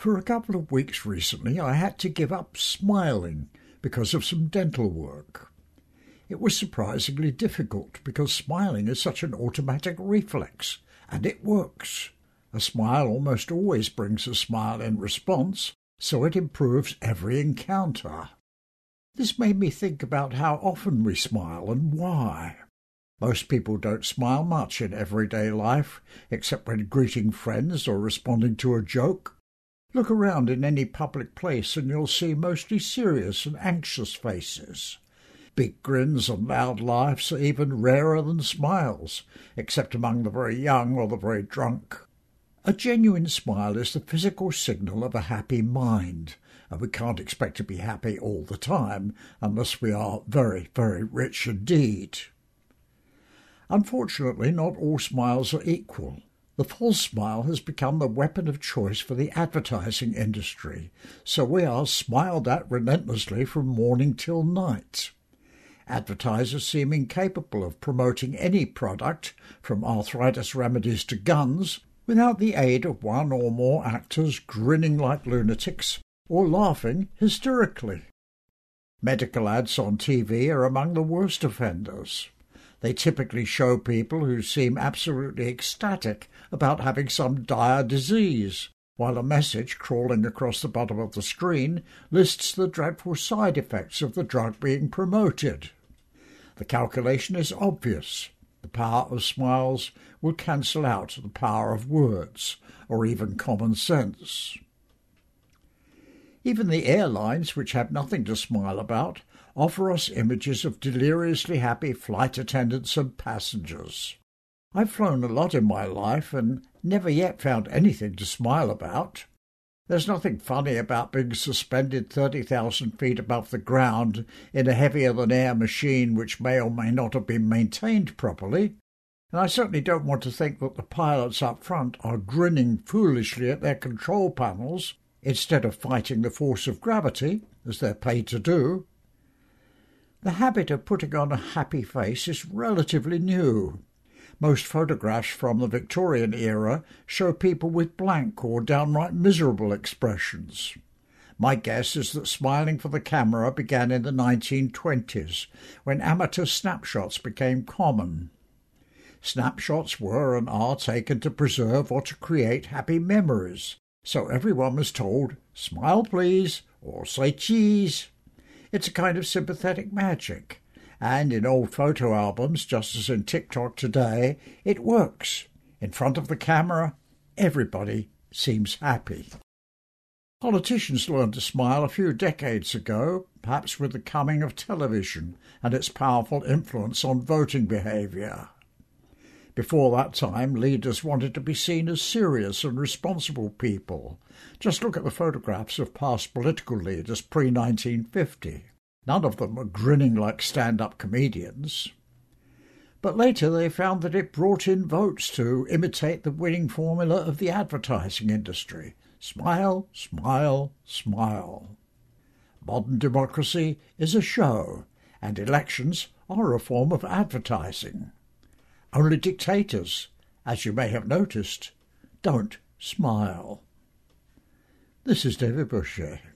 For a couple of weeks recently, I had to give up smiling because of some dental work. It was surprisingly difficult because smiling is such an automatic reflex, and it works. A smile almost always brings a smile in response, so it improves every encounter. This made me think about how often we smile and why. Most people don't smile much in everyday life, except when greeting friends or responding to a joke. Look around in any public place and you'll see mostly serious and anxious faces. Big grins and loud laughs are even rarer than smiles, except among the very young or the very drunk. A genuine smile is the physical signal of a happy mind, and we can't expect to be happy all the time unless we are very, very rich indeed. Unfortunately, not all smiles are equal. The false smile has become the weapon of choice for the advertising industry, so we are smiled at relentlessly from morning till night. Advertisers seem incapable of promoting any product, from arthritis remedies to guns, without the aid of one or more actors grinning like lunatics or laughing hysterically. Medical ads on TV are among the worst offenders. They typically show people who seem absolutely ecstatic about having some dire disease, while a message crawling across the bottom of the screen lists the dreadful side effects of the drug being promoted. The calculation is obvious. The power of smiles will cancel out the power of words, or even common sense. Even the airlines, which have nothing to smile about, offer us images of deliriously happy flight attendants and passengers. I've flown a lot in my life and never yet found anything to smile about. There's nothing funny about being suspended 30,000 feet above the ground in a heavier-than-air machine which may or may not have been maintained properly, and I certainly don't want to think that the pilots up front are grinning foolishly at their control panels instead of fighting the force of gravity, as they're paid to do. The habit of putting on a happy face is relatively new. Most photographs from the Victorian era show people with blank or downright miserable expressions. My guess is that smiling for the camera began in the 1920s, when amateur snapshots became common. Snapshots were and are taken to preserve or to create happy memories, so everyone was told, "Smile please," or "Say cheese." It's a kind of sympathetic magic, and in old photo albums, just as in TikTok today, it works. In front of the camera, everybody seems happy. Politicians learned to smile a few decades ago, perhaps with the coming of television and its powerful influence on voting behaviour. Before that time, leaders wanted to be seen as serious and responsible people. Just look at the photographs of past political leaders pre-1950. None of them were grinning like stand-up comedians. But later they found that it brought in votes to imitate the winning formula of the advertising industry. Smile, smile, smile. Modern democracy is a show, and elections are a form of advertising. Only dictators, as you may have noticed, don't smile. This is David Boucher.